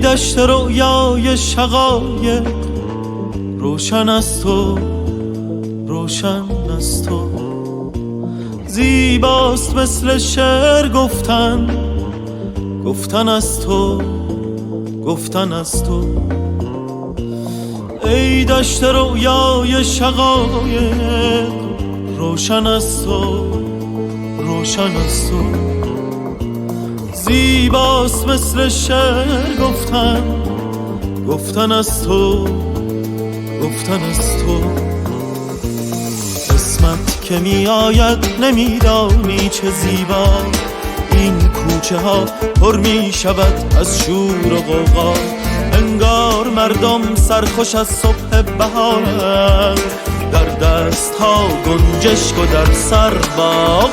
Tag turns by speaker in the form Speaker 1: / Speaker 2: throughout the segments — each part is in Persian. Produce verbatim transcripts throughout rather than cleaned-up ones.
Speaker 1: دشت رویای شقایق روشن از تو، روشن از تو. زیباست مثل شعر گفتن، گفتن از تو، گفتن از تو. ای دشت رویای شقایق روشن از تو، روشن از تو. زیباست مثل شعر گفتن، گفتن از تو، گفتن از تو. قسمت که می آید نمیدانی چه زیبا، این کوچه ها پر می شود از شور و غوغا. انگار مردم سرخوش از صبح بهارند، در دست ها گنجشک و در سر باغ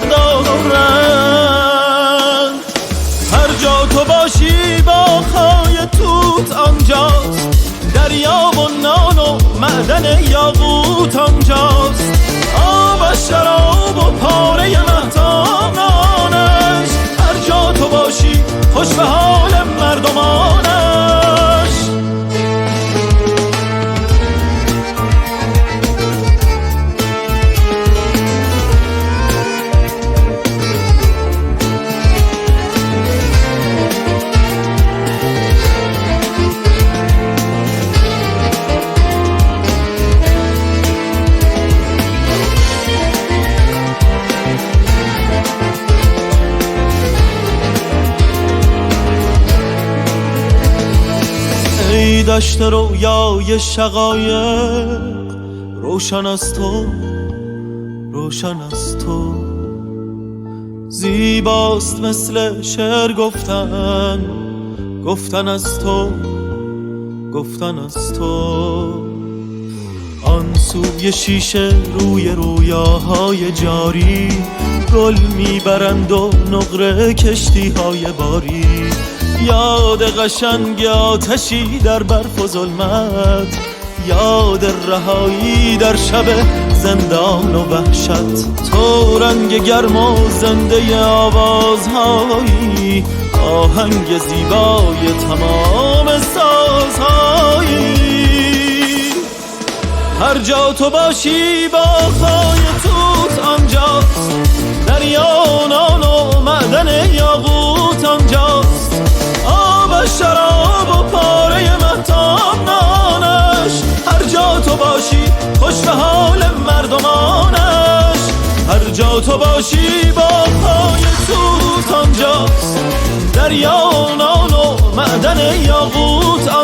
Speaker 1: دارند. هر جا تو باشی باغ‌های توت آنجاست، دریا و نان و معدن یاقوت آنجاست. آبش شراب و پاره مهتاب نانش، هر جا تو باشی خوش به حال مردمانش. ای دشت رویای شقایق روشن از تو، روشن از تو. زیباست مثل شعر گفتن، گفتن از تو، گفتن از تو. آن سوی شیشه روی رویاهای جاری، گل میبرند و نقره کشتی های باری. یاد قشنگ آتشی در برف و ظلمت، یاد رهایی در شب زندان و وحشت. تو رنگ گرم و زنده آوازهایی، آهنگ زیبای تمام سازهایی. هر جا تو باشی باغ‌های توت آنجاست، دریا و نان و معدن یاقوت آنجاست. آب شراب و پاره مهتاب نانش، هر جا تو باشی خوش به حال مردمانش. هر جا تو باشی باغ‌های توت آنجاست، دریا و نان و معدن یاقوت